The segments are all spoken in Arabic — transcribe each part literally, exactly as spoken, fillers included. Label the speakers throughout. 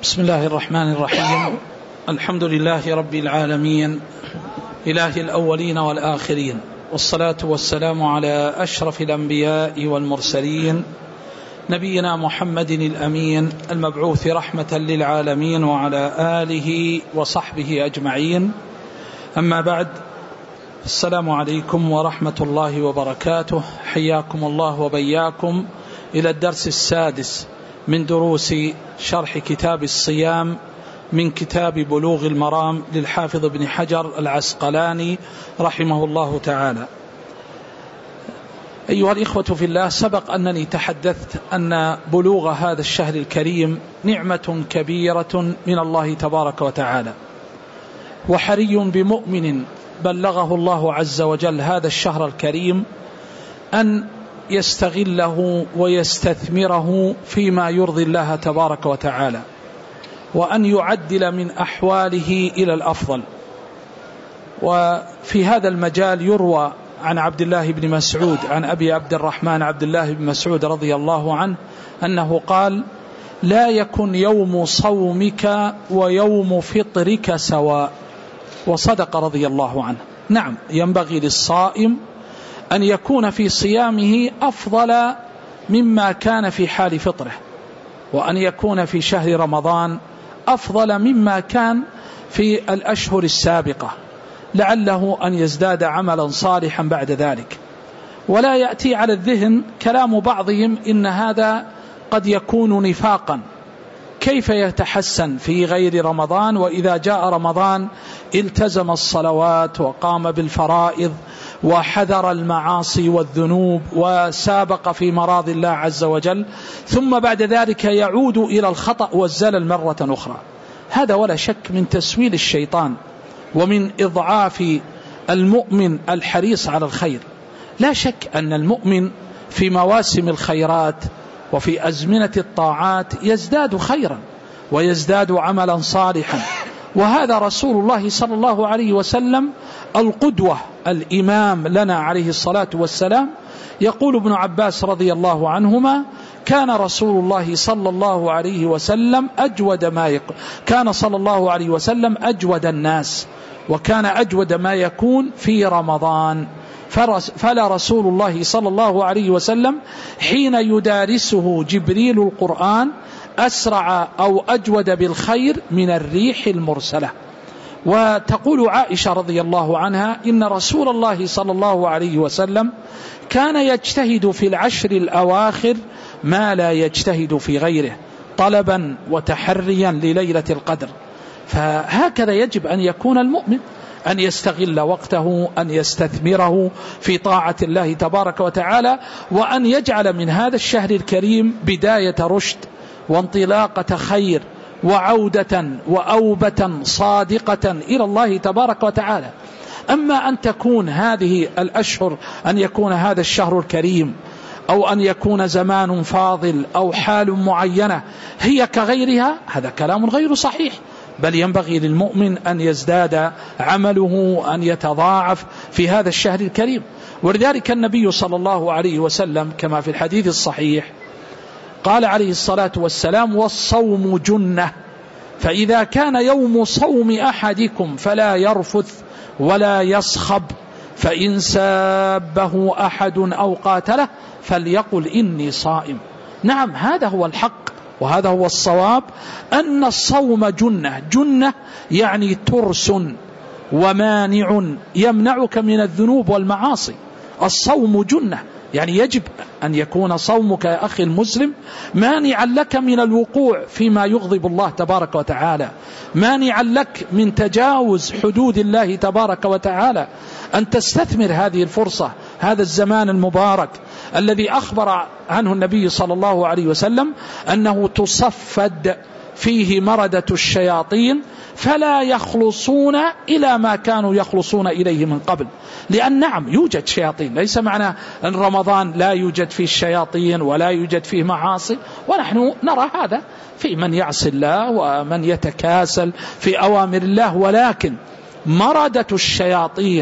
Speaker 1: بسم الله الرحمن الرحيم. الحمد لله رب العالمين، إله الأولين والآخرين، والصلاة والسلام على أشرف الأنبياء والمرسلين، نبينا محمد الأمين المبعوث رحمة للعالمين، وعلى آله وصحبه أجمعين. أما بعد، السلام عليكم ورحمة الله وبركاته. حياكم الله وبياكم إلى الدرس السادس من دروس شرح كتاب الصيام من كتاب بلوغ المرام للحافظ ابن حجر العسقلاني رحمه الله تعالى. أيها الإخوة في الله، سبق أنني تحدثت أن بلوغ هذا الشهر الكريم نعمة كبيرة من الله تبارك وتعالى، وحري بمؤمن بلغه الله عز وجل هذا الشهر الكريم أن يستغله ويستثمره فيما يرضي الله تبارك وتعالى، وأن يعدل من أحواله إلى الأفضل. وفي هذا المجال يروى عن عبد الله بن مسعود عن أبي عبد الرحمن عبد الله بن مسعود رضي الله عنه أنه قال: لا يكن يوم صومك ويوم فطرك سواء. وصدق رضي الله عنه. نعم، ينبغي للصائم أن يكون في صيامه أفضل مما كان في حال فطره، وأن يكون في شهر رمضان أفضل مما كان في الأشهر السابقة، لعله أن يزداد عملا صالحا بعد ذلك. ولا يأتي على الذهن كلام بعضهم إن هذا قد يكون نفاقا، كيف يتحسن في غير رمضان وإذا جاء رمضان التزم الصلوات وقام بالفرائض وحذر المعاصي والذنوب وسابق في مراضي الله عز وجل، ثم بعد ذلك يعود إلى الخطأ والزلل مرة أخرى. هذا ولا شك من تسويل الشيطان ومن إضعاف المؤمن الحريص على الخير. لا شك أن المؤمن في مواسم الخيرات وفي أزمنة الطاعات يزداد خيرا ويزداد عملا صالحا، وهذا رسول الله صلى الله عليه وسلم القدوة الإمام لنا عليه الصلاة والسلام. يقول ابن عباس رضي الله عنهما: كان رسول الله صلى الله عليه وسلم أجود ما يق... كان صلى الله عليه وسلم أجود الناس، وكان أجود ما يكون في رمضان. فلا رسول الله صلى الله عليه وسلم حين يدارسه جبريل القرآن أسرع أو أجود بالخير من الريح المرسلة. وتقول عائشة رضي الله عنها: إن رسول الله صلى الله عليه وسلم كان يجتهد في العشر الأواخر ما لا يجتهد في غيره، طلبا وتحريا لليلة القدر. فهكذا يجب أن يكون المؤمن، أن يستغل وقته، أن يستثمره في طاعة الله تبارك وتعالى، وأن يجعل من هذا الشهر الكريم بداية رشد وانطلاقة خير وعودة وأوبة صادقة إلى الله تبارك وتعالى. أما أن تكون هذه الأشهر، أن يكون هذا الشهر الكريم أو أن يكون زمان فاضل أو حال معينة هي كغيرها، هذا كلام غير صحيح، بل ينبغي للمؤمن أن يزداد عمله، أن يتضاعف في هذا الشهر الكريم. ولذلك النبي صلى الله عليه وسلم كما في الحديث الصحيح قال عليه الصلاة والسلام: والصوم جنة، فإذا كان يوم صوم أحدكم فلا يرفث ولا يصخب، فإن سابه أحد أو قاتله فليقل إني صائم. نعم، هذا هو الحق وهذا هو الصواب، أن الصوم جنة. جنة يعني ترس ومانع يمنعك من الذنوب والمعاصي. الصوم جنة، يعني يجب أن يكون صومك يا أخي المسلم مانعا لك من الوقوع فيما يغضب الله تبارك وتعالى، مانعا لك من تجاوز حدود الله تبارك وتعالى، أن تستثمر هذه الفرصة، هذا الزمان المبارك الذي أخبر عنه النبي صلى الله عليه وسلم أنه تصفد فيه مردة الشياطين فلا يخلصون إلى ما كانوا يخلصون إليه من قبل. لأن نعم يوجد شياطين، ليس معنى أن رمضان لا يوجد فيه الشياطين ولا يوجد فيه معاصي، ونحن نرى هذا في من يعصي الله ومن يتكاسل في أوامر الله، ولكن مردة الشياطين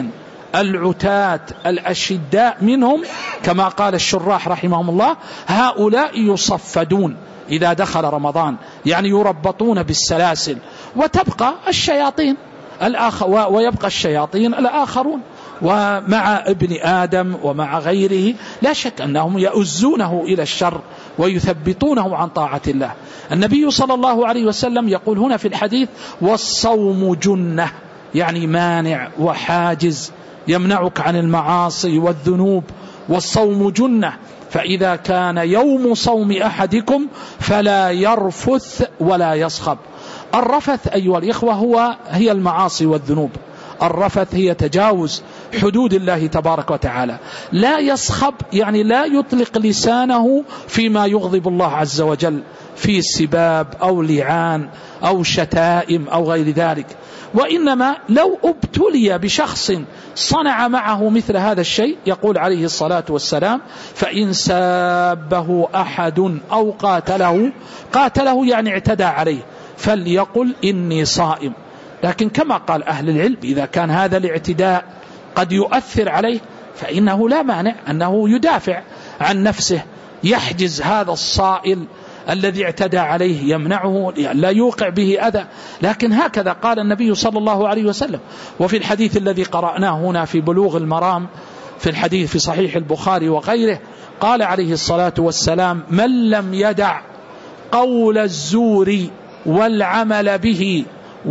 Speaker 1: العتاة الأشداء منهم كما قال الشراح رحمهم الله هؤلاء يصفدون إذا دخل رمضان، يعني يربطون بالسلاسل، وتبقى الشياطين الآخر ويبقى الشياطين الآخرون. ومع ابن آدم ومع غيره لا شك أنهم يؤزونه إلى الشر ويثبطونه عن طاعة الله. النبي صلى الله عليه وسلم يقول هنا في الحديث والصوم جنة، يعني مانع وحاجز يمنعك عن المعاصي والذنوب، والصوم جنة، فإذا كان يوم صوم أحدكم فلا يرفث ولا يصخب. الرفث أيها الإخوة هو هي المعاصي والذنوب، الرفث هي تجاوز حدود الله تبارك وتعالى. لا يصخب يعني لا يطلق لسانه فيما يغضب الله عز وجل في سباب أو لعان أو شتائم أو غير ذلك، وإنما لو ابتلي بشخص صنع معه مثل هذا الشيء يقول عليه الصلاة والسلام فإن سابه أحد أو قاتله، قاتله يعني اعتدى عليه، فليقل إني صائم. لكن كما قال أهل العلم إذا كان هذا الاعتداء قد يؤثر عليه فإنه لا مانع أنه يدافع عن نفسه، يحجز هذا الصائل الذي اعتدى عليه، يمنعه لا يوقع به أذى. لكن هكذا قال النبي صلى الله عليه وسلم. وفي الحديث الذي قرأناه هنا في بلوغ المرام في الحديث في صحيح البخاري وغيره قال عليه الصلاة والسلام من لم يدع قول الزور والعمل به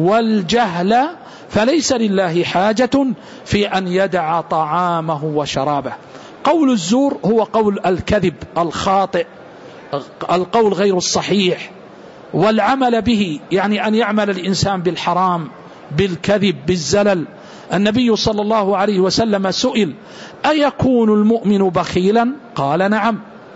Speaker 1: والجهل فليس لله حاجة في أن يدع طعامه وشرابه. قول الزور هو قول الكذب الخاطئ، القول غير الصحيح، والعمل به يعني أن يعمل الإنسان بالحرام بالكذب بالزلل. النبي صلى الله عليه وسلم سئل أيكون المؤمن بخيلا؟ قال نعم.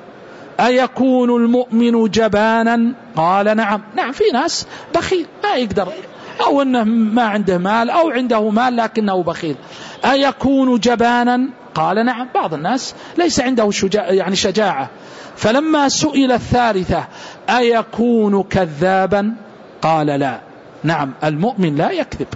Speaker 1: أيكون المؤمن جبانا؟ قال نعم. نعم في ناس بخيل ما يقدر، أو أنه ما عنده مال أو عنده مال لكنه بخيل. أيكون جبانا؟ قال نعم. بعض الناس ليس عنده شجاع يعني شجاعة. فلما سئل الثالثة أيكون كذابا؟ قال لا. نعم المؤمن لا يكذب،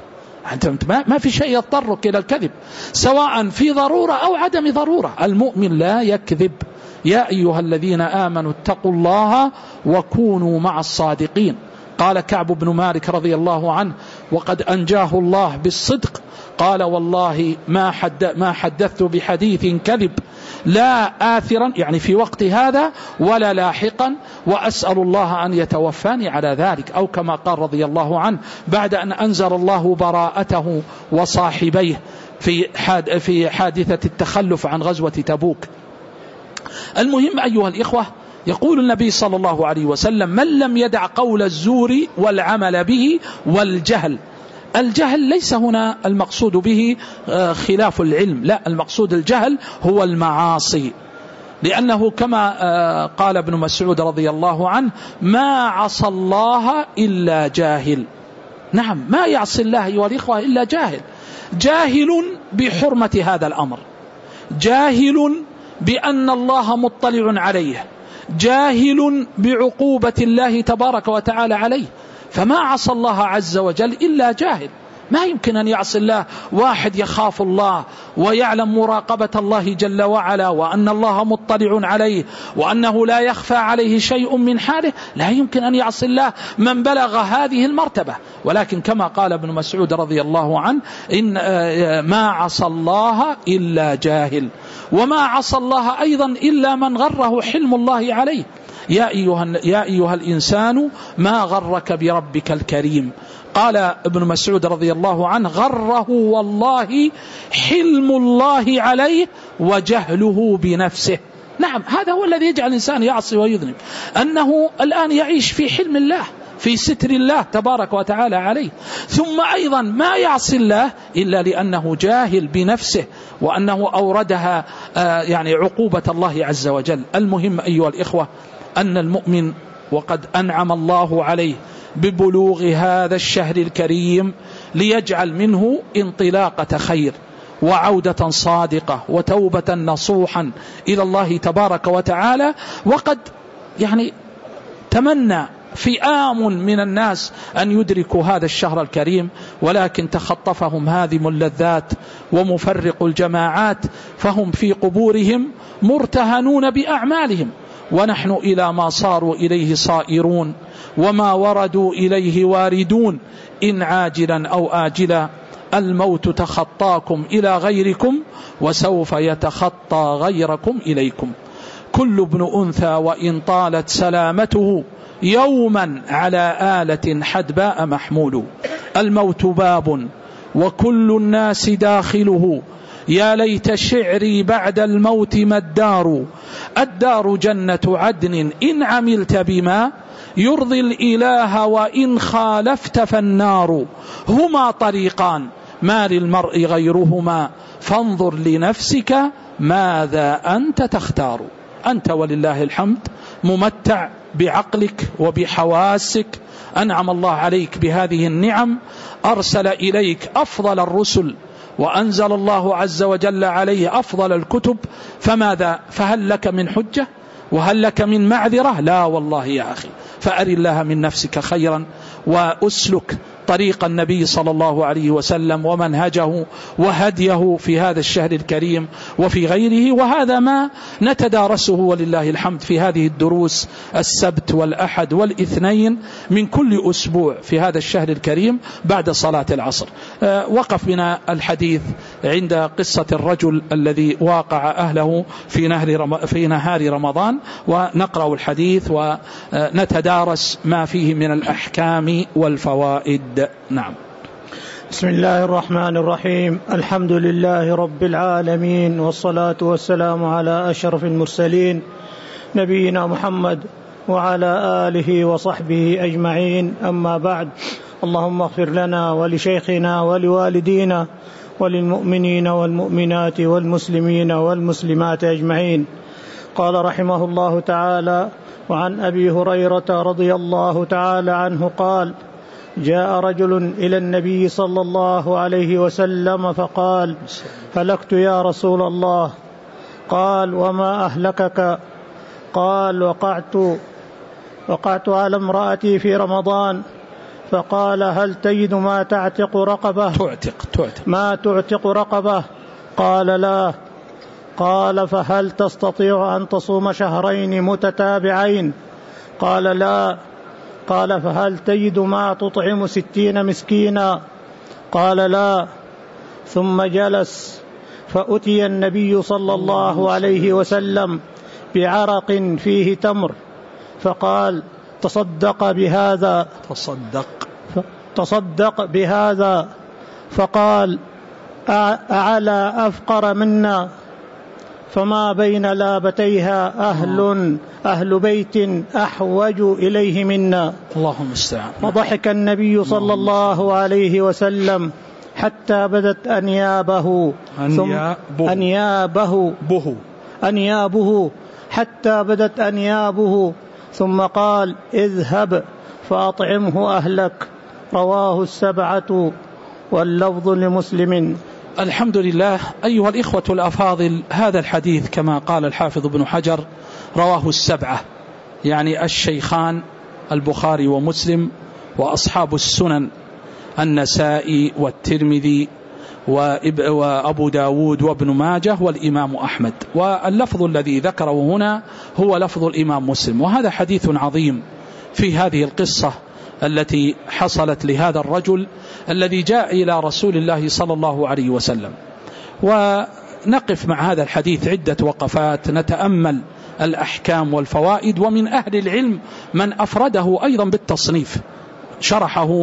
Speaker 1: ما في شيء يضطرك إلى الكذب سواء في ضرورة أو عدم ضرورة، المؤمن لا يكذب. يا أيها الذين آمنوا اتقوا الله وكونوا مع الصادقين. قال كعب بن مالك رضي الله عنه وقد أنجاه الله بالصدق قال والله ما, حد ما حدثت بحديث كذب لا آثرا يعني في وقت هذا ولا لاحقا، وأسأل الله أن يتوفاني على ذلك، أو كما قال رضي الله عنه بعد أن أنزل الله براءته وصاحبيه في في حادثة التخلف عن غزوة تبوك. المهم أيها الإخوة يقول النبي صلى الله عليه وسلم من لم يدع قول الزور والعمل به والجهل. الجهل ليس هنا المقصود به خلاف العلم، لا، المقصود الجهل هو المعاصي، لأنه كما قال ابن مسعود رضي الله عنه ما عصى الله إلا جاهل. نعم ما يعصي الله أيها الإخوة إلا جاهل، جاهل بحرمة هذا الأمر، جاهل بأن الله مطلع عليه، جاهل بعقوبة الله تبارك وتعالى عليه. فما عصى الله عز وجل إلا جاهل. ما يمكن أن يعصي الله واحد يخاف الله ويعلم مراقبة الله جل وعلا وأن الله مطلع عليه وأنه لا يخفى عليه شيء من حاله، لا يمكن أن يعصي الله من بلغ هذه المرتبة. ولكن كما قال ابن مسعود رضي الله عنه إن ما عصى الله إلا جاهل، وما عصى الله أيضا إلا من غره حلم الله عليه. يا أيها, يا أيها الإنسان ما غرك بربك الكريم. قال ابن مسعود رضي الله عنه غره والله حلم الله عليه وجهله بنفسه. نعم هذا هو الذي يجعل الإنسان يعصي ويذنب، أنه الآن يعيش في حلم الله في ستر الله تبارك وتعالى عليه، ثم أيضا ما يعصي الله إلا لأنه جاهل بنفسه وأنه أوردها يعني عقوبة الله عز وجل. المهم أيها الإخوة أن المؤمن وقد أنعم الله عليه ببلوغ هذا الشهر الكريم ليجعل منه انطلاقة خير وعودة صادقة وتوبة نصوحا إلى الله تبارك وتعالى. وقد يعني تمنى فئام من الناس أن يدركوا هذا الشهر الكريم، ولكن تخطفهم هادم اللذات ومفرق الجماعات، فهم في قبورهم مرتهنون بأعمالهم، ونحن إلى ما صاروا إليه صائرون، وما وردوا إليه واردون، إن عاجلا أو آجلا الموت تخطاكم إلى غيركم، وسوف يتخطى غيركم إليكم. كل ابن أنثى وإن طالت سلامته يوما على آلة حدباء محمول. الموت باب وكل الناس داخله، يا ليت شعري بعد الموت ما الدار. الدار جنة عدن إن عملت بما يرضي الإله، وإن خالفت فالنار. هما طريقان ما للمرء غيرهما، فانظر لنفسك ماذا أنت تختار. أنت ولله الحمد ممتع بعقلك وبحواسك، أنعم الله عليك بهذه النعم، أرسل إليك أفضل الرسل، وأنزل الله عز وجل عليه أفضل الكتب، فماذا؟ فهل لك من حجة؟ وهل لك من معذرة؟ لا والله يا أخي، فأر الله من نفسك خيرا، وأسلك طريق النبي صلى الله عليه وسلم ومنهجه وهديه في هذا الشهر الكريم وفي غيره. وهذا ما نتدارسه ولله الحمد في هذه الدروس السبت والأحد والاثنين من كل أسبوع في هذا الشهر الكريم بعد صلاة العصر. وقف بنا الحديث عند قصة الرجل الذي واقع أهله في نهر في نهار رمضان، ونقرأ الحديث ونتدارس ما فيه من الأحكام والفوائد. نعم.
Speaker 2: بسم الله الرحمن الرحيم. الحمد لله رب العالمين، والصلاة والسلام على أشرف المرسلين نبينا محمد وعلى آله وصحبه أجمعين، أما بعد. اللهم اغفر لنا ولشيخنا ولوالدينا وللمؤمنين والمؤمنات والمسلمين والمسلمات أجمعين. قال رحمه الله تعالى: وعن أبي هريرة رضي الله تعالى عنه قال: جاء رجل إلى النبي صلى الله عليه وسلم فقال: هلكت يا رسول الله. قال: وما أهلكك؟ قال: وقعت وقعت على امرأتي في رمضان. فقال: هل تجد ما تعتق رقبة؟
Speaker 1: تعتق تعتق
Speaker 2: ما تعتق رقبة؟ قال: لا. قال: فهل تستطيع أن تصوم شهرين متتابعين؟ قال: لا. قال: فهل تجد ما تطعم ستين مسكينا؟ قال: لا. ثم جلس، فأتي النبي صلى الله عليه وسلم بعرق فيه تمر، فقال: تصدق بهذا.
Speaker 1: تصدق
Speaker 2: تصدق بهذا. فقال: أعلى أفقر منا، فما بين لابتيها أهل أهل بيت أحوج إليه منا.
Speaker 1: اللهم استعان.
Speaker 2: فضحك النبي صلى الله عليه وسلم حتى بدت أنيابه ثم أنيابه
Speaker 1: به
Speaker 2: أنيابه حتى بدت أنيابه ثم قال: اذهب فأطعمه أهلك. رواه السبعة واللفظ لمسلم.
Speaker 1: الحمد لله. أيها الإخوة الأفاضل، هذا الحديث كما قال الحافظ ابن حجر رواه السبعة، يعني الشيخان البخاري ومسلم، وأصحاب السنن النسائي والترمذي وأبو داود وابن ماجه والإمام أحمد، واللفظ الذي ذكره هنا هو لفظ الإمام مسلم. وهذا حديث عظيم في هذه القصة التي حصلت لهذا الرجل الذي جاء إلى رسول الله صلى الله عليه وسلم. ونقف مع هذا الحديث عدة وقفات نتأمل الأحكام والفوائد، ومن أهل العلم من أفرده أيضا بالتصنيف، شرحه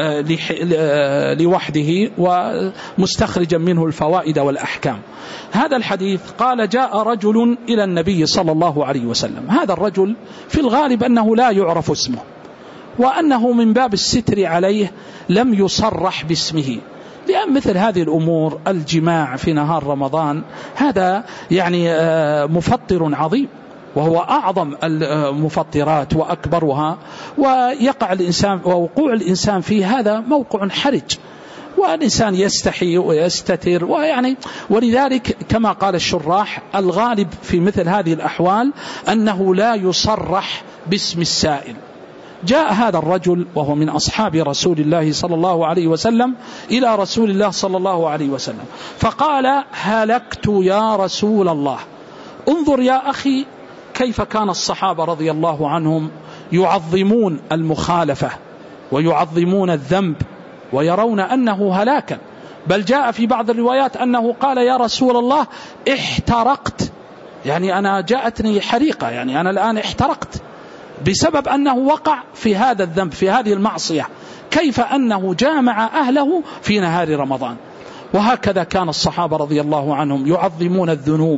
Speaker 1: لوحده ومستخرجا منه الفوائد والأحكام. هذا الحديث قال: جاء رجل إلى النبي صلى الله عليه وسلم. هذا الرجل في الغالب أنه لا يعرف اسمه، وأنه من باب الستر عليه لم يصرح باسمه، لأن مثل هذه الأمور الجماع في نهار رمضان هذا يعني مفطر عظيم، وهو أعظم المفطرات وأكبرها، ويقع الإنسان ووقوع الإنسان فيه هذا موقع حرج، والإنسان يستحي ويستتر، ويعني ولذلك كما قال الشراح الغالب في مثل هذه الأحوال أنه لا يصرح باسم السائل، جاء هذا الرجل وهو من أصحاب رسول الله صلى الله عليه وسلم إلى رسول الله صلى الله عليه وسلم فقال: هلكت يا رسول الله. انظر يا أخي كيف كان الصحابة رضي الله عنهم يعظمون المخالفة ويعظمون الذنب ويرون أنه هلاكا، بل جاء في بعض الروايات أنه قال: يا رسول الله احترقت، يعني أنا جاءتني حريقة، يعني أنا الآن احترقت بسبب أنه وقع في هذا الذنب في هذه المعصية، كيف أنه جامع أهله في نهار رمضان. وهكذا كان الصحابة رضي الله عنهم يعظمون الذنوب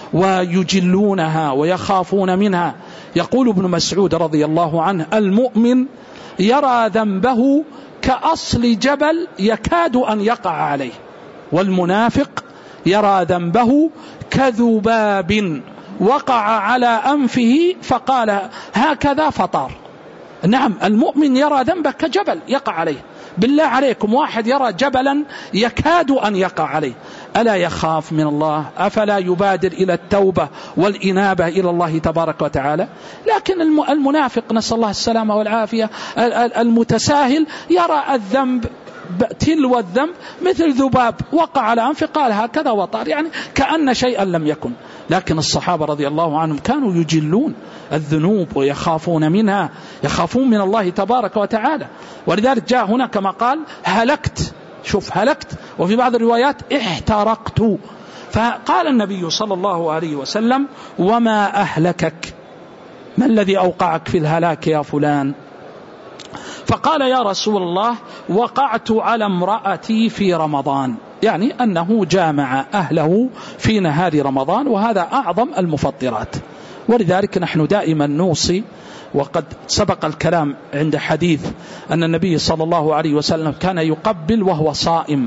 Speaker 1: ويجلونها ويخافون منها. يقول ابن مسعود رضي الله عنه: المؤمن يرى ذنبه كأصل جبل يكاد أن يقع عليه، والمنافق يرى ذنبه كذباب وقع على أنفه فقال هكذا فطار. نعم، المؤمن يرى ذنبه كجبل يقع عليه. بالله عليكم، واحد يرى جبلا يكاد أن يقع عليه، ألا يخاف من الله؟ أفلا يبادر إلى التوبة والإنابة إلى الله تبارك وتعالى؟ لكن المنافق، نسأل الله السلامة والعافية، المتساهل يرى الذنب تلو الذنب مثل ذباب وقع على أنفه قال هكذا وطار، يعني كأن شيئا لم يكن. لكن الصحابة رضي الله عنهم كانوا يجلون الذنوب ويخافون منها، يخافون من الله تبارك وتعالى. ولذلك جاء هنا كما قال: هلكت، شوف هلكت، وفي بعض الروايات احترقت. فقال النبي صلى الله عليه وسلم: وما أهلكك؟ ما الذي أوقعك في الهلاك يا فلان؟ فقال: يا رسول الله وقعت على امرأتي في رمضان، يعني أنه جامع أهله في نهار رمضان، وهذا أعظم المفطرات. ولذلك نحن دائما نوصي، وقد سبق الكلام عند حديث أن النبي صلى الله عليه وسلم كان يقبل وهو صائم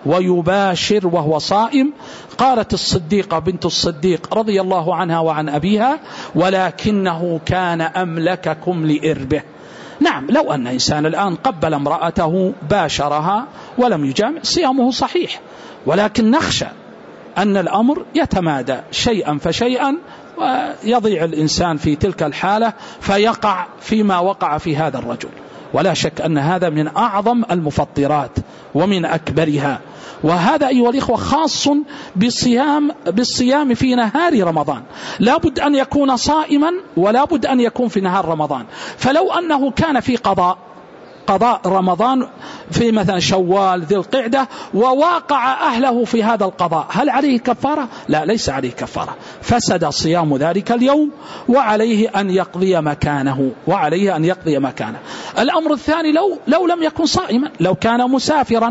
Speaker 1: ويباشر وهو صائم. قالت الصديقة بنت الصديق رضي الله عنها وعن أبيها: ولكنه كان أملككم لإربه. نعم، لو أن إنسان الآن قبل امرأته باشرها ولم يجامع صيامه صحيح، ولكن نخشى أن الأمر يتمادى شيئا فشيئا ويضيع الإنسان في تلك الحالة فيقع فيما وقع في هذا الرجل. ولا شك أن هذا من أعظم المفطرات ومن أكبرها. وهذا أيها الإخوة خاص بالصيام, بالصيام في نهار رمضان، لا بد أن يكون صائما ولا بد أن يكون في نهار رمضان. فلو أنه كان في قضاء قضاء رمضان في مثلا شوال ذي القعدة وواقع أهله في هذا القضاء، هل عليه كفارة؟ لا، ليس عليه كفارة، فسد صيام ذلك اليوم وعليه أن يقضي مكانه وعليه أن يقضي مكانه. الأمر الثاني، لو, لو لم يكن صائما، لو كان مسافرا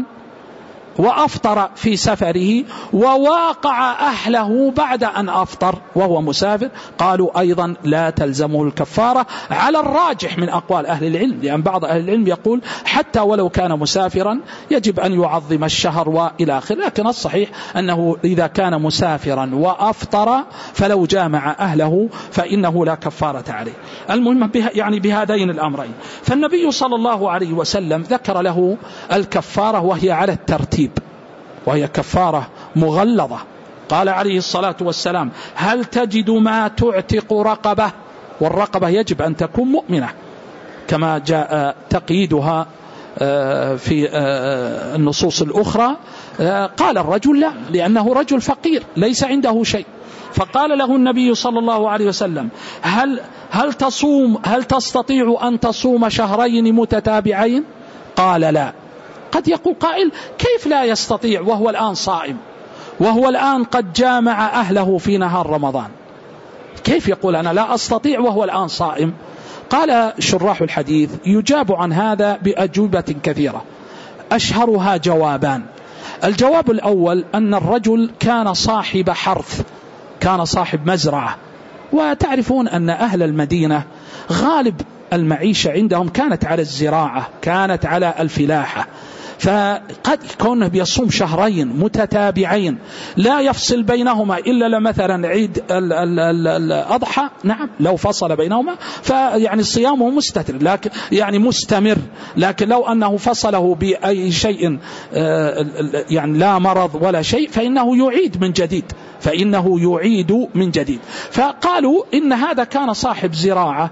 Speaker 1: وأفطر في سفره وواقع أهله بعد أن أفطر وهو مسافر، قالوا أيضا لا تلزمه الكفارة على الراجح من أقوال أهل العلم، لأن بعض أهل العلم يقول حتى ولو كان مسافرا يجب أن يعظم الشهر وإلى آخره. لكن الصحيح أنه إذا كان مسافرا وأفطر فلو جامع أهله فإنه لا كفارة عليه. المهم يعني بهذين الأمرين. فالنبي صلى الله عليه وسلم ذكر له الكفارة وهي على الترتيب، وهي كفارة مغلظة. قال عليه الصلاة والسلام: هل تجد ما تعتق رقبة؟ والرقبة يجب أن تكون مؤمنة كما جاء تقييدها في النصوص الأخرى. قال الرجل لا، لأنه رجل فقير ليس عنده شيء. فقال له النبي صلى الله عليه وسلم: هل هل تصوم هل تستطيع أن تصوم شهرين متتابعين؟ قال لا. قد يقول قائل: كيف لا يستطيع وهو الآن صائم، وهو الآن قد جامع أهله في نهار رمضان؟ كيف يقول أنا لا أستطيع وهو الآن صائم؟ قال شراح الحديث: يجاب عن هذا بأجوبة كثيرة، أشهرها جوابان. الجواب الأول أن الرجل كان صاحب حرث، كان صاحب مزرعة، وتعرفون أن أهل المدينة غالب المعيشة عندهم كانت على الزراعة، كانت على الفلاحة. فقد كونه بيصوم شهرين متتابعين لا يفصل بينهما إلا مثلا عيد الأضحى، نعم لو فصل بينهما فيعني صيامه مستتر، لكن يعني مستمر. لكن لو أنه فصله بأي شيء يعني لا مرض ولا شيء فإنه يعيد من جديد فإنه يعيد من جديد. فقالوا إن هذا كان صاحب زراعة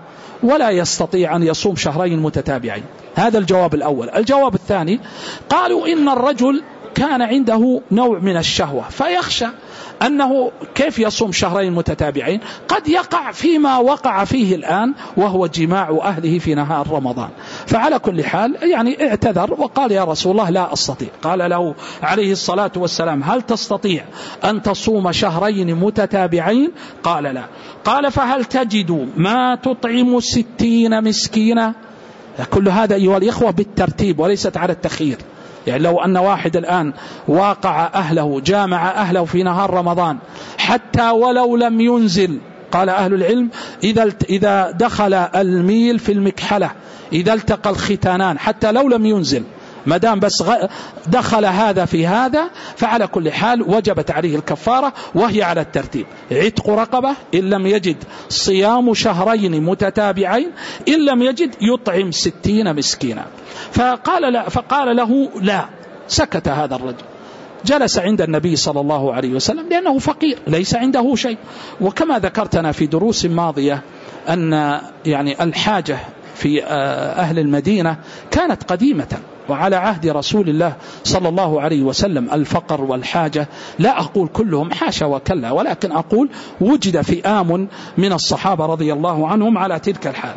Speaker 1: ولا يستطيع أن يصوم شهرين متتابعين. هذا الجواب الأول. الجواب الثاني قالوا إن الرجل كان عنده نوع من الشهوة فيخشى أنه كيف يصوم شهرين متتابعين، قد يقع فيما وقع فيه الآن وهو جماع أهله في نهار رمضان. فعلى كل حال يعني اعتذر وقال يا رسول الله لا أستطيع. قال له عليه الصلاة والسلام هل تستطيع أن تصوم شهرين متتابعين؟ قال لا. قال فهل تجد ما تطعم ستين مسكينا؟ كل هذا أيها الإخوة بالترتيب وليست على التخيير. يعني لو أن واحد الآن واقع أهله جامع أهله في نهار رمضان حتى ولو لم ينزل، قال أهل العلم إذا إذا دخل الميل في المكحلة، إذا التقى الختانان، حتى لو لم ينزل ما دام بس دخل هذا في هذا، فعلى كل حال وجبت عليه الكفارة وهي على الترتيب: عتق رقبة، إن لم يجد صيام شهرين متتابعين، إن لم يجد يطعم ستين مسكينا. فقال, لا فقال له لا. سكت هذا الرجل، جلس عند النبي صلى الله عليه وسلم لأنه فقير ليس عنده شيء. وكما ذكرتنا في دروس ماضية أن يعني الحاجة في أهل المدينة كانت قديمة، وعلى عهد رسول الله صلى الله عليه وسلم الفقر والحاجة لا أقول كلهم حاشا وكلا، ولكن أقول وجد فئام من الصحابة رضي الله عنهم على تلك الحال.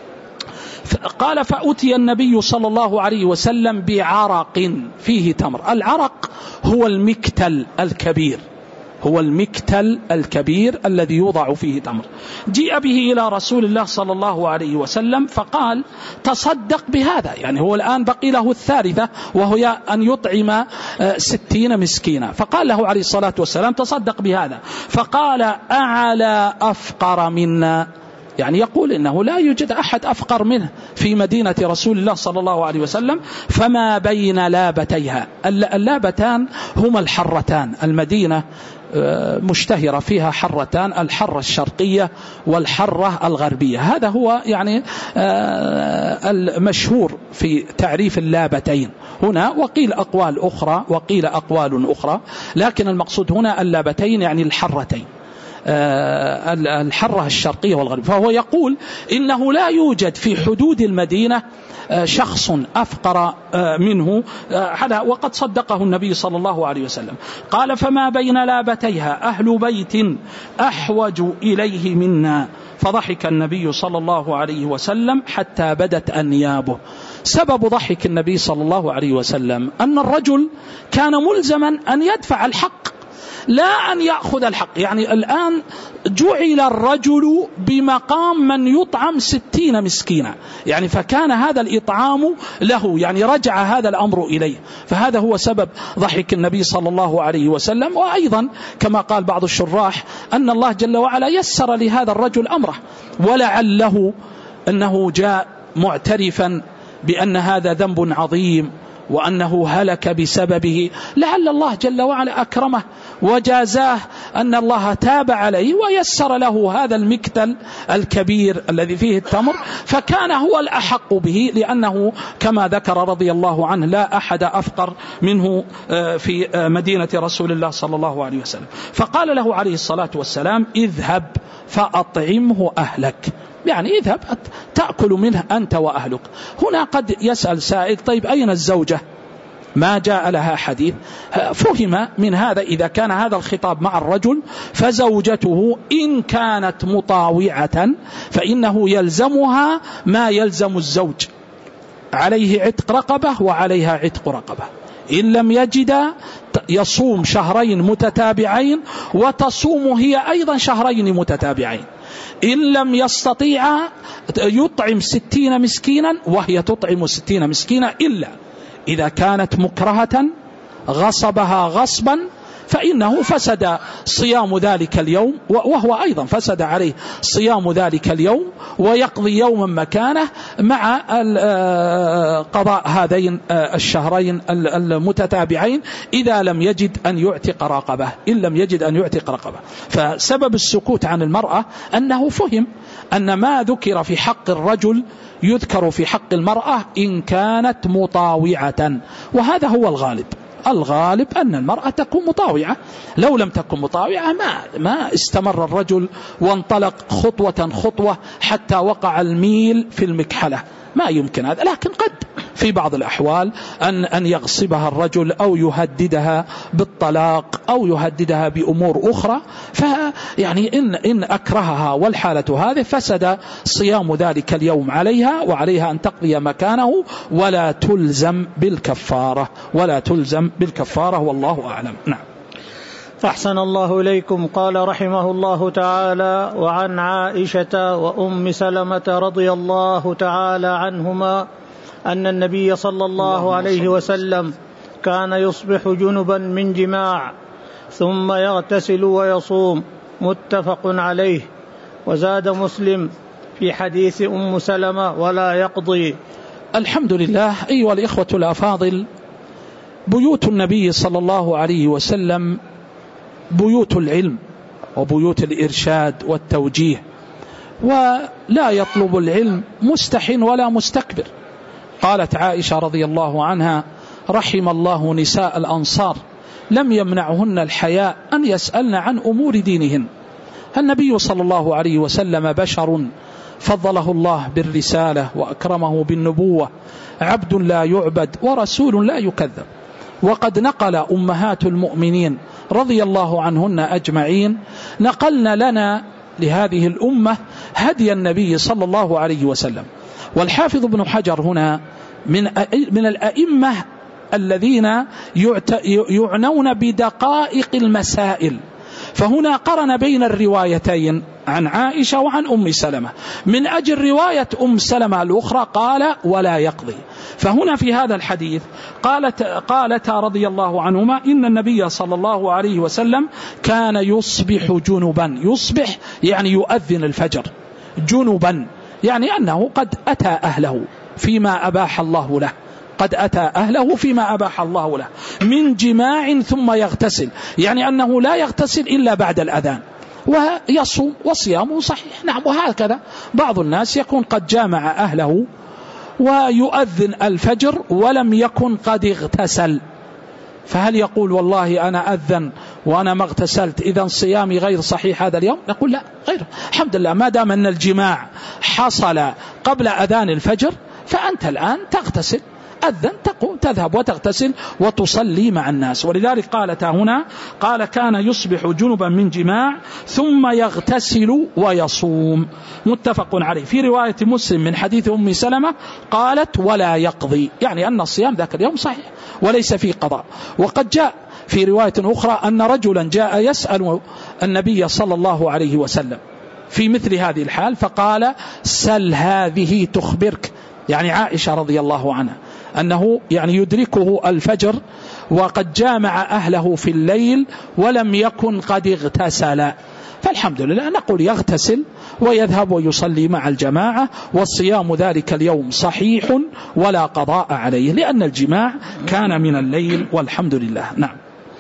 Speaker 1: قال فأتي النبي صلى الله عليه وسلم بعرق فيه تمر. العرق هو المكتل الكبير، هو المكتل الكبير الذي يوضع فيه تمر. جيء به إلى رسول الله صلى الله عليه وسلم فقال تصدق بهذا. يعني هو الآن بقي له الثالثة وهي أن يطعم ستين مسكينا. فقال له عليه الصلاة والسلام تصدق بهذا. فقال أعلى أفقر منا، يعني يقول إنه لا يوجد أحد أفقر منه في مدينة رسول الله صلى الله عليه وسلم. فما بين لابتيها، اللابتان هما الحرتان. المدينة مشتهرة فيها حرتان، الحرة الشرقية والحرة الغربية. هذا هو يعني المشهور في تعريف اللابتين هنا. وقيل أقوال أخرى وقيل أقوال أخرى، لكن المقصود هنا اللابتين يعني الحرتين، الحرة الشرقية والغربية. فهو يقول إنه لا يوجد في حدود المدينة شخص أفقر منه، وقد صدقه النبي صلى الله عليه وسلم. قال فما بين لابتيها أهل بيت أحوج إليه منا. فضحك النبي صلى الله عليه وسلم حتى بدت أنيابه. سبب ضحك النبي صلى الله عليه وسلم أن الرجل كان ملزما أن يدفع الحق لا أن يأخذ الحق. يعني الآن جعل الرجل بمقام من يطعم ستين مسكينا، يعني فكان هذا الإطعام له، يعني رجع هذا الأمر إليه. فهذا هو سبب ضحك النبي صلى الله عليه وسلم. وأيضا كما قال بعض الشراح أن الله جل وعلا يسر لهذا الرجل أمره، ولعله أنه جاء معترفا بأن هذا ذنب عظيم وأنه هلك بسببه، لعل الله جل وعلا أكرمه وجازاه أن الله تاب عليه ويسر له هذا المكتل الكبير الذي فيه التمر، فكان هو الأحق به، لأنه كما ذكر رضي الله عنه لا أحد أفقر منه في مدينة رسول الله صلى الله عليه وسلم. فقال له عليه الصلاة والسلام اذهب فأطعمه أهلك، يعني اذهب تأكل منه أنت وأهلك. هنا قد يسأل سائل طيب أين الزوجة؟ ما جاء لها حديث. فهم من هذا إذا كان هذا الخطاب مع الرجل فزوجته إن كانت مطاوعة فإنه يلزمها ما يلزم الزوج، عليه عتق رقبة وعليها عتق رقبة. إن لم يجد يصوم شهرين متتابعين وتصوم هي أيضا شهرين متتابعين. إن لم يستطيع يطعم ستين مسكينا وهي تطعم ستين مسكينا، إلا إذا كانت مكرهة غصبها غصبا فإنه فسد صيام ذلك اليوم، وهو أيضا فسد عليه صيام ذلك اليوم، ويقضي يوما مكانه مع قضاء هذين الشهرين المتتابعين إذا لم يجد أن يعتق رقبة إن لم يجد أن يعتق رقبة. فسبب السكوت عن المرأة أنه فهم أن ما ذكر في حق الرجل يذكر في حق المرأة إن كانت مطاوعة، وهذا هو الغالب. الغالب أن المرأة تكون مطاوعة. لو لم تكن مطاوعة ما, ما استمر الرجل وانطلق خطوة خطوة حتى وقع الميل في المكحلة، ما يمكن هذا. لكن قد في بعض الأحوال أن, أن يغصبها الرجل أو يهددها بالطلاق أو يهددها بأمور أخرى، فيعني إن, إن أكرهها والحالة هذه فسد صيام ذلك اليوم عليها، وعليها أن تقضي مكانه ولا تلزم بالكفارة ولا تلزم بالكفارة والله أعلم. نعم.
Speaker 2: أحسن الله إليكم. قال رحمه الله تعالى: وعن عائشة وأم سلمة رضي الله تعالى عنهما أن النبي صلى الله عليه وسلم كان يصبح جنبا من جماع ثم يغتسل ويصوم، متفق عليه. وزاد مسلم في حديث أم سلمة: ولا يقضي.
Speaker 1: الحمد لله. أيها الإخوة الأفاضل، بيوت النبي صلى الله عليه وسلم بيوت العلم وبيوت الإرشاد والتوجيه، ولا يطلب العلم مستح ولا مستكبر. قالت عائشة رضي الله عنها: رحم الله نساء الأنصار لم يمنعهن الحياء أن يسألن عن أمور دينهن. النبي صلى الله عليه وسلم بشر فضله الله بالرسالة وأكرمه بالنبوة، عبد لا يعبد ورسول لا يكذب. وقد نقل أمهات المؤمنين رضي الله عنهن أجمعين نقلن لنا لهذه الأمة هدي النبي صلى الله عليه وسلم. والحافظ ابن حجر هنا من من الأئمة الذين يعنون بدقائق المسائل، فهنا قرن بين الروايتين عن عائشة وعن أم سلمة. من أجل رواية أم سلمة الأخرى قال: ولا يقضي. فهنا في هذا الحديث قالت قالت رضي الله عنهما إن النبي صلى الله عليه وسلم كان يصبح جنبا. يصبح يعني يؤذن الفجر، جنبا يعني أنه قد أتى أهله فيما أباح الله له، قد أتى أهله فيما أباح الله له من جماع ثم يغتسل، يعني أنه لا يغتسل إلا بعد الأذان ويصوم وصيامه صحيح. نعم. وهكذا بعض الناس يكون قد جامع أهله ويؤذن الفجر ولم يكن قد اغتسل، فهل يقول والله أنا أذن وأنا ما اغتسلت إذن صيامي غير صحيح هذا اليوم؟ نقول لا، غير. الحمد لله ما دام أن الجماع حصل قبل أذان الفجر فأنت الآن تغتسل، أذن تقوم تذهب وتغتسل وتصلي مع الناس. ولذلك قالت هنا قال: كان يصبح جنبا من جماع ثم يغتسل ويصوم، متفق عليه. في رواية مسلم من حديث أم سلمة قالت: ولا يقضي، يعني أن الصيام ذاك اليوم صحيح وليس فيه قضاء. وقد جاء في رواية أخرى أن رجلا جاء يسأل النبي صلى الله عليه وسلم في مثل هذه الحال فقال: سل هذه تخبرك، يعني عائشة رضي الله عنها أنه يعني يدركه الفجر وقد جامع أهله في الليل ولم يكن قد اغتسل. فالحمد لله نقول يغتسل ويذهب ويصلي مع الجماعة، والصيام ذلك اليوم صحيح ولا قضاء عليه لأن الجماع كان من الليل والحمد لله. نعم.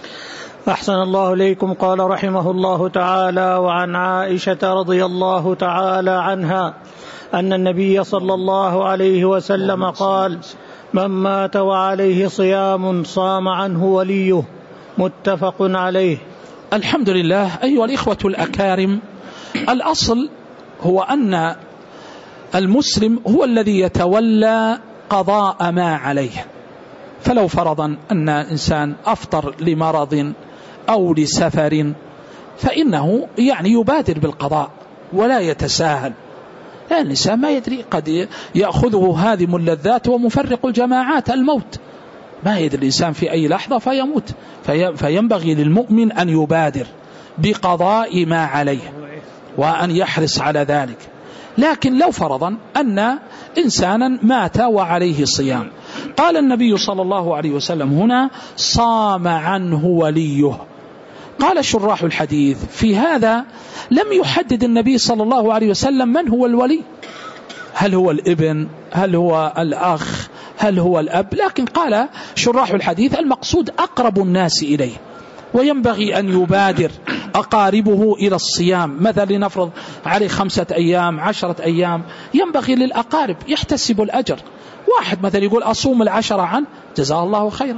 Speaker 2: أحسن الله إليكم. قال رحمه الله تعالى: وعن عائشة رضي الله تعالى عنها أن النبي صلى الله عليه وسلم قال: من مات وعليه صيام صام عنه وليه، متفق عليه.
Speaker 1: الحمد لله. أيها الإخوة الأكارم، الأصل هو أن المسلم هو الذي يتولى قضاء ما عليه. فلو فرضا أن إنسان أفطر لمرض أو لسفر فإنه يعني يبادر بالقضاء ولا يتساهل، لأن الإنسان ما يدري قد يأخذه هادم اللذات ومفرق الجماعات الموت، ما يدري الإنسان في أي لحظة فيموت. في فينبغي للمؤمن أن يبادر بقضاء ما عليه وأن يحرص على ذلك. لكن لو فرضا أن إنسانا مات وعليه صيام، قال النبي صلى الله عليه وسلم هنا: صام عنه وليه. قال شراح الحديث في هذا لم يحدد النبي صلى الله عليه وسلم من هو الولي، هل هو الابن، هل هو الأخ، هل هو الأب، لكن قال شراح الحديث المقصود أقرب الناس إليه، وينبغي أن يبادر أقاربه إلى الصيام. مثلا لنفرض عليه خمسة أيام عشرة أيام، ينبغي للأقارب يحتسب الأجر. واحد مثلا يقول أصوم العشرة عنه، جزاه الله خيرا،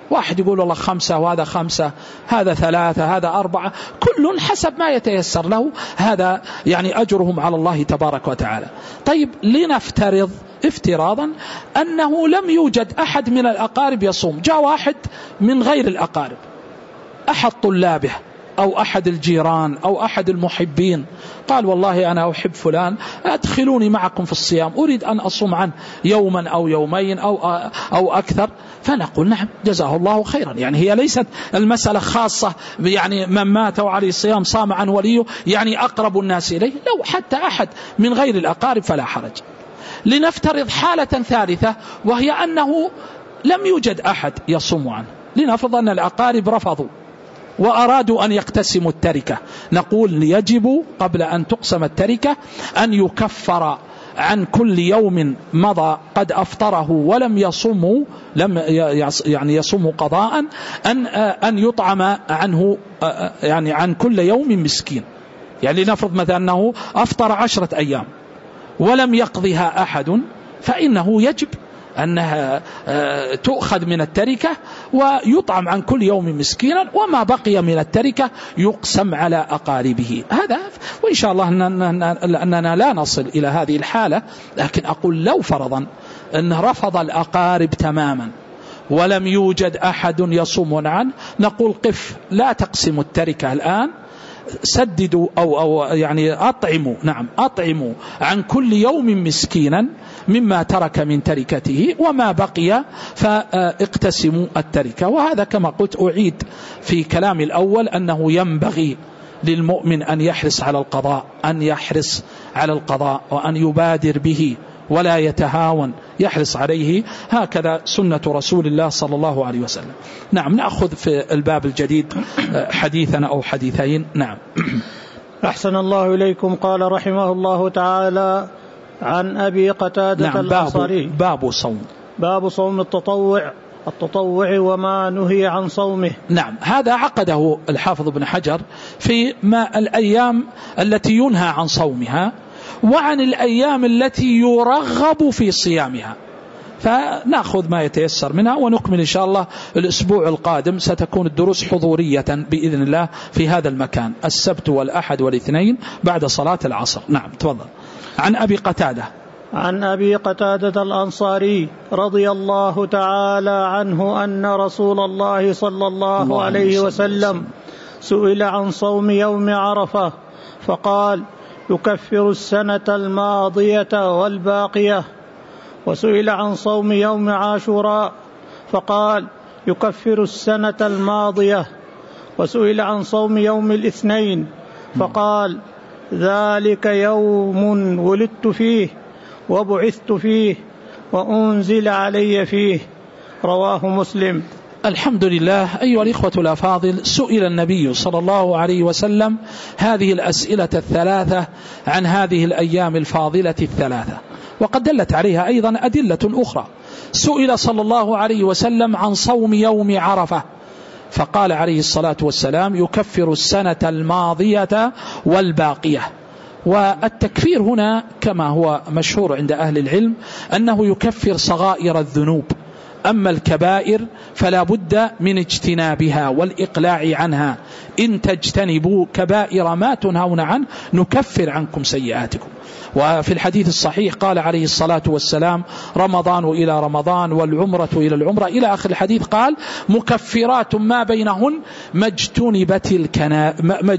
Speaker 1: واحد يقول والله خمسة وهذا خمسة، هذا ثلاثة، هذا أربعة، كل حسب ما يتيسر له، هذا يعني أجرهم على الله تبارك وتعالى. طيب لنفترض افتراضا أنه لم يوجد أحد من الأقارب يصوم، جاء واحد من غير الأقارب، أحد طلابه أو أحد الجيران أو أحد المحبين، قال والله أنا أحب فلان، أدخلوني معكم في الصيام، أريد أن أصوم عنه يوما أو يومين أو أو أكثر، فنقول نعم جزاه الله خيرا. يعني هي ليست المسألة خاصة يعني من مات وعليه الصيام صام عن وليه، يعني أقرب الناس إليه، لو حتى أحد من غير الأقارب فلا حرج. لنفترض حالة ثالثة، وهي أنه لم يوجد أحد يصوم عنه، لنفرض أن الأقارب رفضوا وأرادوا أن يقتسموا التركة، نقول يجب قبل أن تقسم التركة أن يكفر عن كل يوم مضى قد أفطره ولم يصومه، لم يعني يصوم قضاء، أن أن يطعم عنه يعني عن كل يوم مسكين. يعني لنفرض مثلا أنه أفطر عشرة أيام ولم يقضيها أحد، فإنه يجب أنها تؤخذ من التركة ويطعم عن كل يوم مسكينا، وما بقي من التركة يقسم على أقاربه. هذا وإن شاء الله أننا لا نصل إلى هذه الحالة، لكن أقول لو فرضا أن رفض الأقارب تماما ولم يوجد أحد يصوم عنه، نقول قف لا تقسم التركة الآن، سددوا أو, أو يعني أطعموا نعم أطعموا عن كل يوم مسكينا مما ترك من تركته، وما بقي فاقتسموا التركة. وهذا كما قلت أعيد في كلام الأول أنه ينبغي للمؤمن أن يحرص على القضاء، أن يحرص على القضاء وأن يبادر به ولا يتهاون، يحرص عليه، هكذا سنة رسول الله صلى الله عليه وسلم. نعم نأخذ في الباب الجديد حديثنا أو حديثين. نعم.
Speaker 2: أحسن الله إليكم. قال رحمه الله تعالى عن أبي قتادة
Speaker 1: نعم
Speaker 2: الأنصاري
Speaker 1: باب, باب صوم
Speaker 2: باب صوم التطوع التطوع وما نهي عن صومه.
Speaker 1: نعم هذا عقده الحافظ ابن حجر في ما الأيام التي ينهى عن صومها وعن الأيام التي يرغب في صيامها، فنأخذ ما يتيسر منها ونكمل إن شاء الله الأسبوع القادم. ستكون الدروس حضورية بإذن الله في هذا المكان السبت والأحد والاثنين بعد صلاة العصر. نعم تفضل. عن أبي قتادة
Speaker 2: عن أبي قتادة الأنصاري رضي الله تعالى عنه أن رسول الله صلى الله, الله عليه وسلم سئل عن صوم يوم عرفة فقال يكفر السنة الماضية والباقية، وسئل عن صوم يوم عاشوراء فقال يكفر السنة الماضية، وسئل عن صوم يوم الاثنين فقال ذلك يوم ولدت فيه وبعثت فيه وأنزل علي فيه. رواه مسلم.
Speaker 1: الحمد لله. أيها الإخوة الأفاضل، سئل النبي صلى الله عليه وسلم هذه الأسئلة الثلاثة عن هذه الأيام الفاضلة الثلاثة، وقد دلت عليها أيضا أدلة أخرى. سئل صلى الله عليه وسلم عن صوم يوم عرفة فقال عليه الصلاة والسلام يكفر السنة الماضية والباقية. والتكفير هنا كما هو مشهور عند أهل العلم أنه يكفر صغائر الذنوب، أما الكبائر فلا بد من اجتنابها والإقلاع عنها. إن تجتنبوا كبائر ما تنهون عنه نكفر عنكم سيئاتكم. وفي الحديث الصحيح قال عليه الصلاة والسلام رمضان إلى رمضان والعمرة إلى العمرة إلى آخر الحديث، قال مكفرات ما بينهن ما اجتنبت الكنا...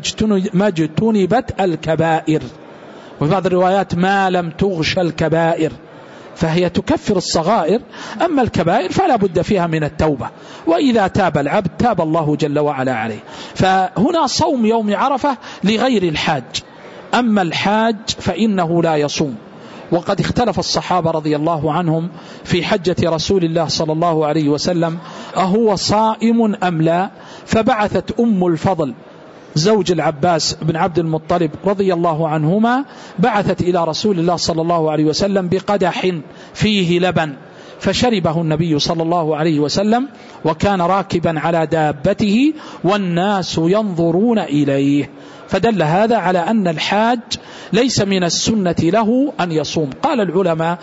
Speaker 1: ما اجتنبت الكبائر، وفي بعض الروايات ما لم تغش الكبائر، فهي تكفر الصغائر. أما الكبائر فلا بد فيها من التوبة، وإذا تاب العبد تاب الله جل وعلا عليه. فهنا صوم يوم عرفة لغير الحاج، أما الحاج فإنه لا يصوم. وقد اختلف الصحابة رضي الله عنهم في حجة رسول الله صلى الله عليه وسلم أهو صائم أم لا، فبعثت أم الفضل زوج العباس بن عبد المطلب رضي الله عنهما، بعثت إلى رسول الله صلى الله عليه وسلم بقدح فيه لبن فشربه النبي صلى الله عليه وسلم وكان راكبا على دابته والناس ينظرون إليه. فدل هذا على أن الحاج ليس من السنة له أن يصوم. قال العلماء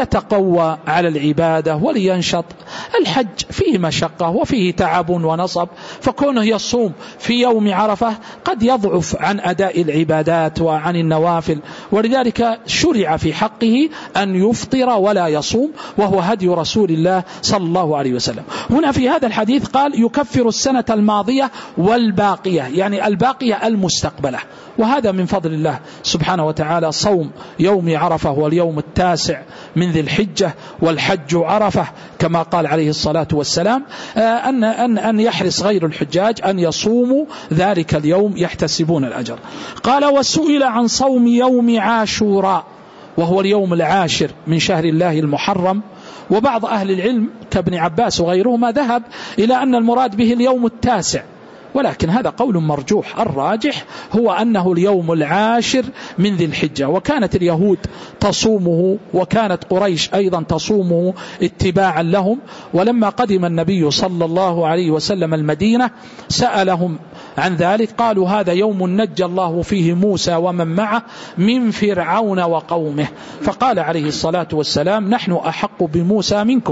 Speaker 1: ليتقوى على العبادة ولينشط. الحج فيه مشقة وفيه تعب ونصب، فكونه يصوم في يوم عرفة قد يضعف عن أداء العبادات وعن النوافل، ولذلك شرع في حقه أن يفطر ولا يصوم، وهو هدي رسول الله صلى الله عليه وسلم. هنا في هذا الحديث قال يكفر السنة الماضية والباقية، يعني الباقية المستقبلة، وهذا من فضل الله سبحانه وتعالى. صوم يوم عرفة هو اليوم التاسع من ذي الحجة، والحج عرفة كما قال عليه الصلاة والسلام، أن, أن, أن يحرص غير الحجاج أن يصوموا ذلك اليوم يحتسبون الأجر. قال وسئل عن صوم يوم عاشوراء وهو اليوم العاشر من شهر الله المحرم، وبعض أهل العلم كابن عباس وغيرهما ذهب إلى أن المراد به اليوم التاسع، ولكن هذا قول مرجوح. الراجح هو أنه اليوم العاشر من ذي الحجة، وكانت اليهود تصومه وكانت قريش أيضا تصومه اتباعا لهم. ولما قدم النبي صلى الله عليه وسلم المدينة سألهم عن ذلك، قالوا هذا يوم نجى الله فيه موسى ومن معه من فرعون وقومه، فقال عليه الصلاة والسلام نحن أحق بموسى منكم،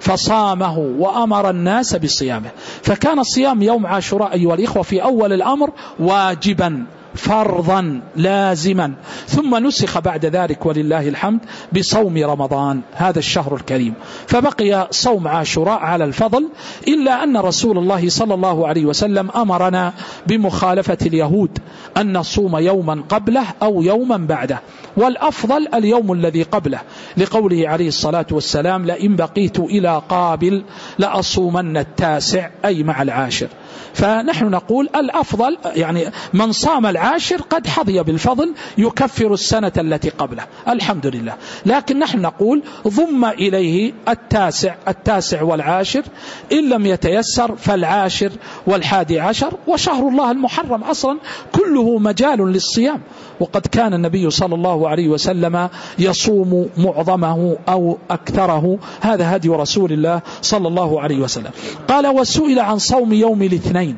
Speaker 1: فصامه وأمر الناس بصيامه. فكان صيام يوم عاشوراء أيها الإخوة في أول الأمر واجبا فرضا لازما، ثم نسخ بعد ذلك ولله الحمد بصوم رمضان هذا الشهر الكريم، فبقي صوم عاشوراء على الفضل، إلا أن رسول الله صلى الله عليه وسلم أمرنا بمخالفة اليهود أن نصوم يوما قبله أو يوما بعده، والأفضل اليوم الذي قبله، لقوله عليه الصلاة والسلام لئن بقيت إلى قابل لأصومن التاسع أي مع العاشر. فنحن نقول الأفضل يعني من صام العاشر قد حظي بالفضل يكفر السنة التي قبله الحمد لله، لكن نحن نقول ضم إليه التاسع التاسع والعاشر، إن لم يتيسر فالعاشر والحادي عشر، وشهر الله المحرم أصلا كله مجال للصيام، وقد كان النبي صلى الله عليه وسلم يصوم معظمه أو أكثره، هذا هدي رسول الله صلى الله عليه وسلم. قال وسئل عن صوم يوم الاثنين،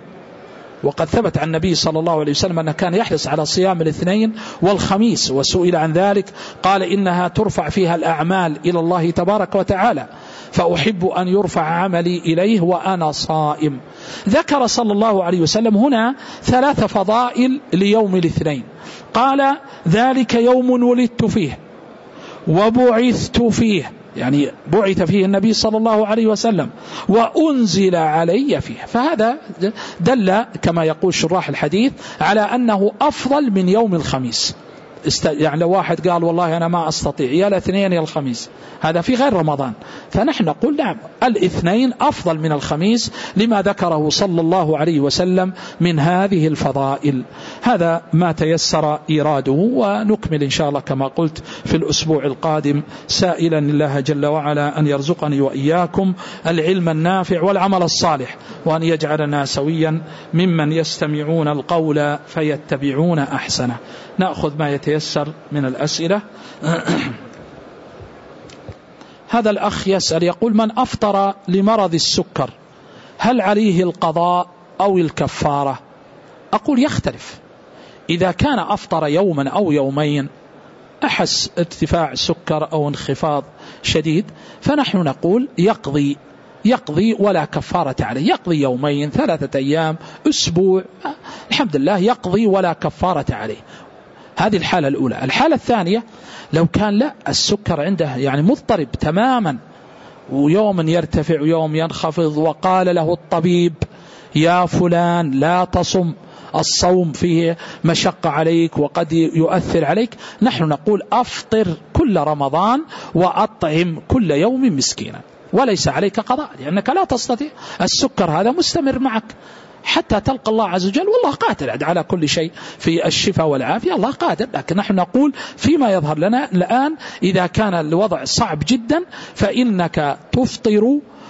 Speaker 1: وقد ثبت عن النبي صلى الله عليه وسلم أنه كان يحرص على صيام الاثنين والخميس، وسئل عن ذلك قال إنها ترفع فيها الأعمال إلى الله تبارك وتعالى، فأحب أن يرفع عملي إليه وأنا صائم. ذكر صلى الله عليه وسلم هنا ثلاث فضائل ليوم الاثنين، قال ذلك يوم ولدت فيه وبعثت فيه، يعني بعث فيه النبي صلى الله عليه وسلم وأنزل علي فيه، فهذا دل كما يقول شراح الحديث على أنه أفضل من يوم الخميس. يعني لو واحد قال والله أنا ما أستطيع يا الاثنين يا الخميس، هذا في غير رمضان، فنحن نقول نعم الاثنين أفضل من الخميس لما ذكره صلى الله عليه وسلم من هذه الفضائل. هذا ما تيسر إيراده، ونكمل إن شاء الله كما قلت في الأسبوع القادم، سائلا الله جل وعلا أن يرزقني وإياكم العلم النافع والعمل الصالح، وأن يجعلنا سويا ممن يستمعون القول فيتبعون أحسنه. نأخذ ما يتيسر من الأسئلة. هذا الأخ يسأل يقول من أفطر لمرض السكر هل عليه القضاء أو الكفارة؟ أقول يختلف، إذا كان أفطر يوما أو يومين أحس ارتفاع سكر أو انخفاض شديد، فنحن نقول يقضي يقضي ولا كفارة عليه، يقضي يومين ثلاثة أيام أسبوع الحمد لله يقضي ولا كفارة عليه. هذه الحالة الأولى. الحالة الثانية لو كان لا السكر عنده يعني مضطرب تماما، ويوم يرتفع ويوم ينخفض، وقال له الطبيب يا فلان لا تصم، الصوم فيه مشقة عليك وقد يؤثر عليك، نحن نقول أفطر كل رمضان وأطعم كل يوم مسكينا، وليس عليك قضاء، لأنك لا تستطيع، السكر هذا مستمر معك حتى تلقى الله عز وجل، والله قادر على كل شيء في الشفاء والعافية، الله قادر. لكن نحن نقول فيما يظهر لنا الآن إذا كان الوضع صعب جدا فإنك تفطر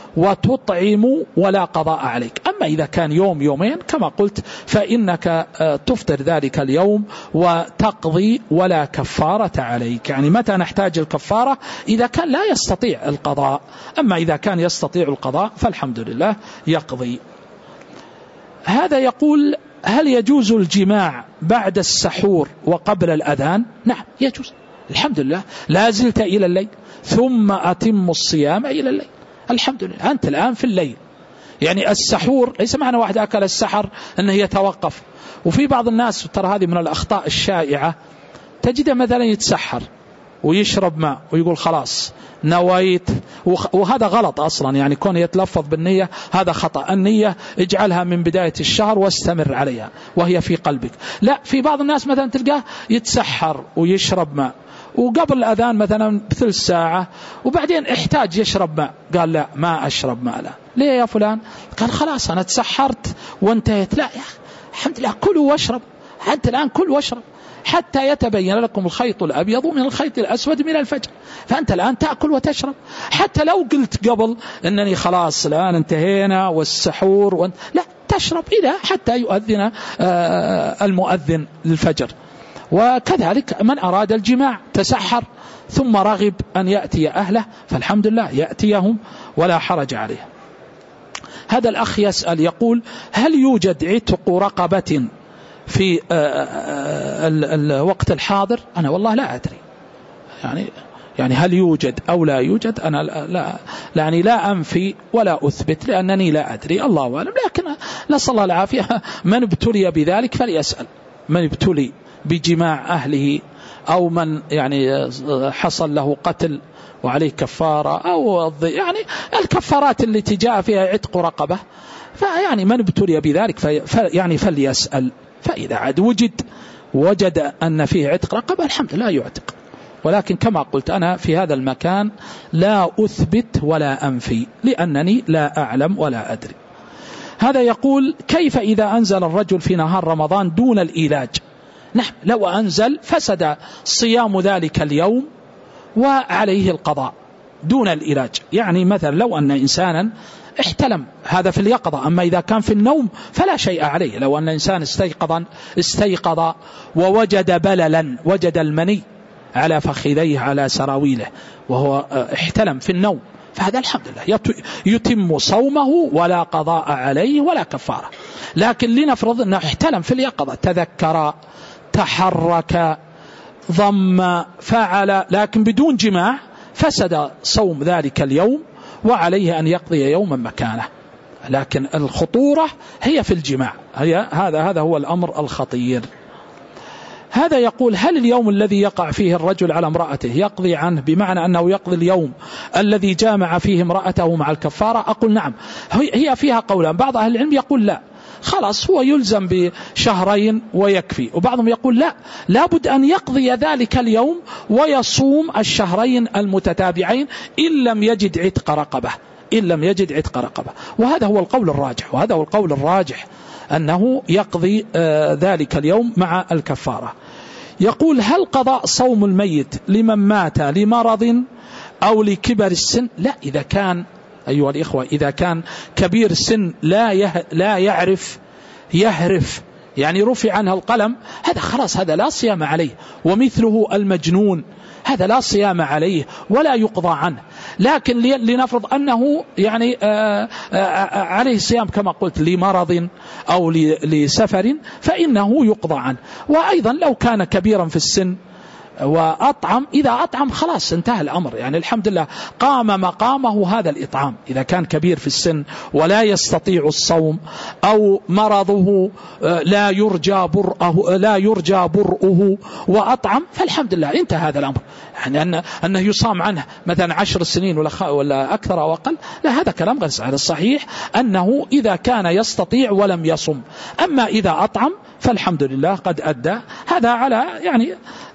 Speaker 1: وتطعم ولا قضاء عليك. أما إذا كان يوم يومين كما قلت فإنك تفطر ذلك اليوم وتقضي ولا كفارة عليك. يعني متى نحتاج الكفارة؟ إذا كان لا يستطيع القضاء، أما إذا كان يستطيع القضاء فالحمد لله يقضي. هذا يقول: هل يجوز الجماع بعد السحور وقبل الأذان؟ نعم يجوز، الحمد لله، لا زلت إلى الليل، ثم أتم الصيام إلى الليل، الحمد لله، أنت الآن في الليل. يعني السحور ليس معنى واحد أكل السحر أنه يتوقف. وفي بعض الناس ترى هذه من الأخطاء الشائعة، تجد مثلا يتسحر ويشرب ماء ويقول خلاص نويت، وهذا غلط أصلا. يعني كون يتلفظ بالنية هذا خطأ. النية اجعلها من بداية الشهر واستمر عليها وهي في قلبك. لا، في بعض الناس مثلا تلقاه يتسحر ويشرب ماء وقبل الأذان مثلا بثلث ساعة وبعدين احتاج يشرب ماء، قال لا ما أشرب ماء. لا، ليه يا فلان؟ قال خلاص أنا تسحرت وانتهيت. لا يا أخي، الحمد لله، كلوا واشرب، أنت الآن كل واشرب حتى يتبين لكم الخيط الأبيض من الخيط الأسود من الفجر. فأنت الآن تأكل وتشرب. حتى لو قلت قبل أنني خلاص الآن انتهينا والسحور و... لا، تشرب إلى حتى يؤذن المؤذن للفجر. وكذلك من أراد الجماع تسحر ثم رغب أن يأتي أهله فالحمد لله يأتيهم ولا حرج عليه. هذا الأخ يسأل يقول: هل يوجد عتق رقبة في الوقت الحاضر؟ أنا والله لا أدري، يعني يعني هل يوجد أو لا يوجد، أنا لا يعني لا أنفي ولا أثبت لأنني لا أدري، الله أعلم. لكن نسأل الله العافية، من ابتلي بذلك فليسأل، من ابتلي بجماع أهله أو من يعني حصل له قتل وعليه كفارة، أو يعني الكفارات التي جاء فيها عتق رقبة، فيعني من ابتلي بذلك في يعني فليسأل. فإذا عاد وجد وجد أن فيه عتق رقبة الحمد لله يعتق. ولكن كما قلت أنا في هذا المكان لا أثبت ولا أنفي لأنني لا أعلم ولا أدري. هذا يقول: كيف إذا أنزل الرجل في نهار رمضان دون الإيلاج؟ نعم، لو أنزل فسد صيام ذلك اليوم وعليه القضاء دون الإيلاج. يعني مثلا لو أن إنسانا احتلم، هذا في اليقظة، أما إذا كان في النوم فلا شيء عليه. لو أن إنسان استيقظ استيقظ ووجد بللا، وجد المني على فخذيه على سراويله وهو احتلم في النوم، فهذا الحمد لله يتم صومه ولا قضاء عليه ولا كفارة. لكن لنفرض أنه احتلم في اليقظة، تذكر، تحرك، ضم، فعل، لكن بدون جماع، فسد صوم ذلك اليوم وعليه أن يقضي يوما مكانه. لكن الخطورة هي في الجماع، هي هذا هذا هو الأمر الخطير. هذا يقول: هل اليوم الذي يقع فيه الرجل على امرأته يقضي عنه، بمعنى أنه يقضي اليوم الذي جامع فيه امرأته مع الكفارة؟ أقول نعم، هي فيها قولان. بعض أهل العلم يقول لا، خلاص هو يلزم بشهرين ويكفي، وبعضهم يقول لا، لابد أن يقضي ذلك اليوم ويصوم الشهرين المتتابعين إن لم يجد عتق رقبة، إن لم يجد عتق رقبة. وهذا هو القول الراجح، وهذا هو القول الراجح أنه يقضي آه ذلك اليوم مع الكفارة. يقول: هل قضاء صوم الميت لمن مات لمرض أو لكبر السن؟ لا، إذا كان أيها الإخوة إذا كان كبير السن لا يه لا يعرف يهرف، يعني رفع عنه القلم، هذا خلاص هذا لا صيام عليه. ومثله المجنون هذا لا صيام عليه ولا يقضى عنه. لكن لنفرض أنه يعني آآ آآ عليه صيام كما قلت لمرض أو لسفر فإنه يقضى عنه. وأيضا لو كان كبيرا في السن وأطعم، إذا أطعم خلاص انتهى الأمر، يعني الحمد لله قام مقامه هذا الإطعام. إذا كان كبير في السن ولا يستطيع الصوم أو مرضه لا يرجى برؤه لا يرجى برؤه وأطعم فالحمد لله انتهى هذا الأمر. يعني أن أنه يصام عنه مثلا عشر سنين ولا ولا أكثر أو أقل، لا، هذا كلام غير صحيح. الصحيح أنه إذا كان يستطيع ولم يصم. أما إذا أطعم فالحمد لله قد أدى. هذا على يعني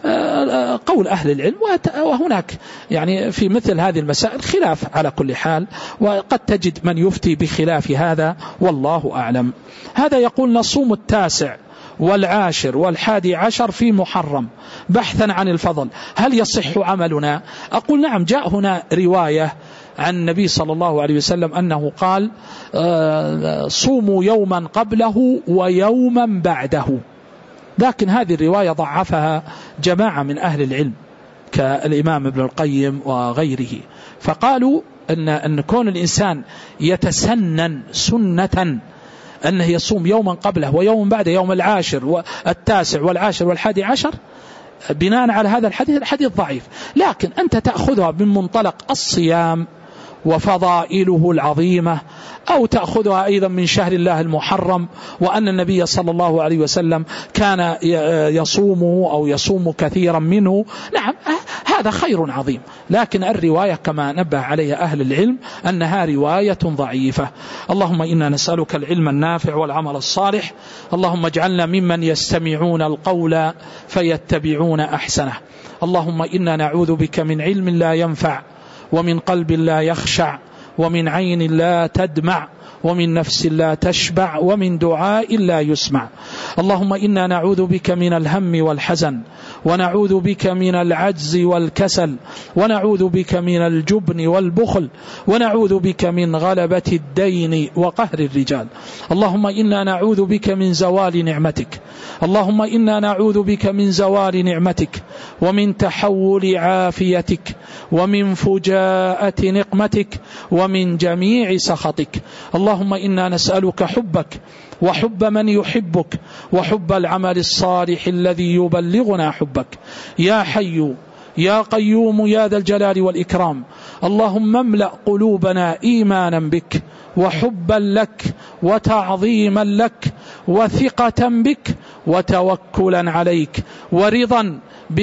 Speaker 1: قول أهل العلم، وهناك يعني في مثل هذه المسائل خلاف على كل حال، وقد تجد من يفتي بخلاف هذا والله أعلم. هذا يقول: نصوم التاسع والعاشر والحادي عشر في محرم بحثا عن الفضل، هل يصح عملنا؟ أقول نعم، جاء هنا رواية عن النبي صلى الله عليه وسلم أنه قال صوموا يوما قبله ويوما بعده، لكن هذه الرواية ضعفها جماعة من أهل العلم كالإمام ابن القيم وغيره، فقالوا أن, أن كون الإنسان يتسنن سنة أنه يصوم يوما قبله ويوم بعده، يوم العاشر والتاسع والعاشر والحادي عشر، بناء على هذا الحديث الحديث ضعيف، لكن أنت تأخذها من منطلق الصيام وفضائله العظيمة، أو تأخذها أيضا من شهر الله المحرم، وأن النبي صلى الله عليه وسلم كان يصومه أو يصوم كثيرا منه. نعم هذا خير عظيم، لكن الرواية كما نبه عليها أهل العلم أنها رواية ضعيفة. اللهم إنا نسألك العلم النافع والعمل الصالح، اللهم اجعلنا ممن يستمعون القول فيتبعون أحسنه. اللهم إنا نعوذ بك من علم لا ينفع، ومن قلب لا يخشع، ومن عين لا تدمع، ومن نفس لا تشبع، ومن دعاء لا يسمع. اللهم إنا نعوذ بك من الهم والحزن، ونعوذ بك من العجز والكسل، ونعوذ بك من الجبن والبخل، ونعوذ بك من غلبة الدين وقهر الرجال. اللهم إنا نعوذ بك من زوال نعمتك، اللهم إنا نعوذ بك من زوال نعمتك، ومن تحول عافيتك، ومن فجاءة نقمتك، ومن جميع سخطك. اللهم إنا نسألك حبك وحب من يحبك، وحب العمل الصالح الذي يبلغنا حبك. يا حي يا قيوم يا ذا الجلال والإكرام، اللهم املأ قلوبنا إيمانا بك، وحبا لك، وتعظيما لك، وثقة بك، وتوكلا عليك، ورضا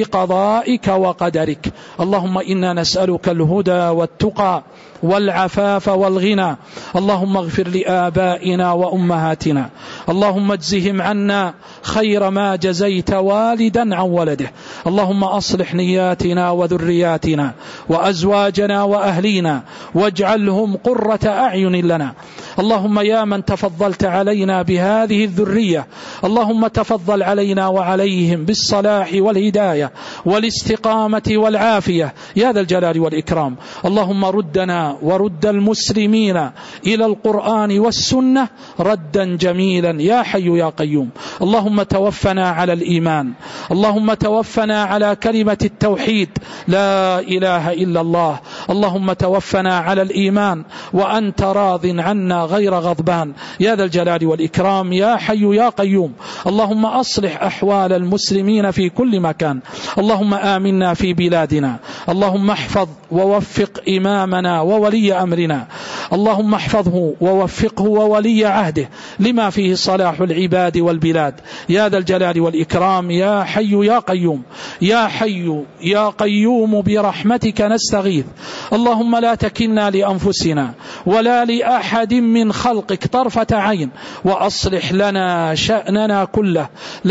Speaker 1: بقضائك وقدرك. اللهم إنا نسألك الهدى والتقى والعفاف والغنى. اللهم اغفر لآبائنا وأمهاتنا، اللهم اجزهم عنا خير ما جزيت والدا عن ولده. اللهم أصلح نياتنا وذرياتنا وأزواجنا وأهلينا، واجعلهم قرة أعين لنا. اللهم يا من تفضلت علينا بهذه الذرية، اللهم تفضل علينا وعليهم بالصلاح والهداية والاستقامة والعافية يا ذا الجلال والإكرام. اللهم ردنا ورد المسلمين إلى القرآن والسنة ردا جميلا يا حي يا قيوم. اللهم توفنا على الإيمان، اللهم توفنا على كلمة التوحيد لا إله إلا الله. اللهم توفنا على الإيمان وأنت راض عنا غير غضبان يا ذا الجلال والإكرام يا حي يا قيوم. اللهم أصلح أحوال المسلمين في كل مكان، اللهم آمنا في بلادنا، اللهم احفظ ووفق إمامنا وولي أمرنا، اللهم احفظه ووفقه وولي عهده لما فيه صلاح العباد والبلاد يا ذا الجلال والإكرام يا حي يا قيوم. يا حي يا قيوم برحمتك نستغيث، اللهم لا تكلنا لأنفسنا ولا لأحد من خلقك طرفة عين، وأصلح لنا شأننا كله،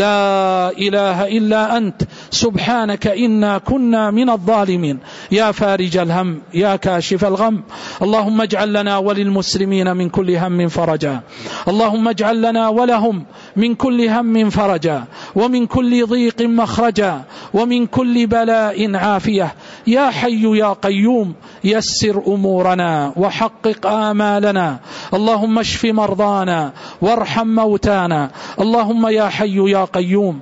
Speaker 1: لا إله إلا أنت سبحانك إنا كنا من الظالمين. يا فارج الهم يا كاشف الغم، اللهم اجعل لنا وللمسلمين من كل هم فرجا، اللهم اجعل لنا ولهم من كل هم فرجا، ومن كل ضيق مخرجا، ومن كل بلاء عافية. يا حي يا قيوم يسر أمورنا وحقق آمالنا، اللهم اشف مرضانا وارحم موتانا. اللهم يا حي يا قيوم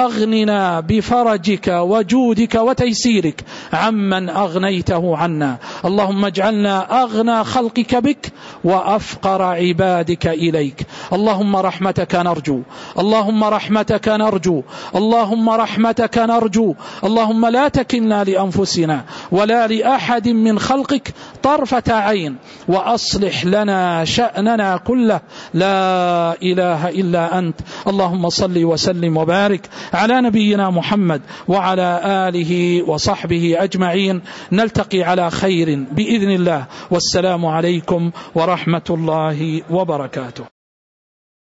Speaker 1: أغننا بفرجك وجودك وتيسيرك عمن أغنيته عنا، اللهم اجعلنا أغنى خلقك بك وأفقر عبادك إليك. اللهم رحمتك نرجو، اللهم رحمتك نرجو، اللهم رحمتك نرجو. اللهم لا تكلنا لأنفسنا ولا لأحد من خلقك طرفة عين، وأصلح لنا شأننا كله، لا إله إلا أنت. اللهم صل وسلم وبارك على نبينا محمد وعلى آله وصحبه أجمعين. نلتقي على خير بإذن الله، والسلام عليكم ورحمة الله وبركاته.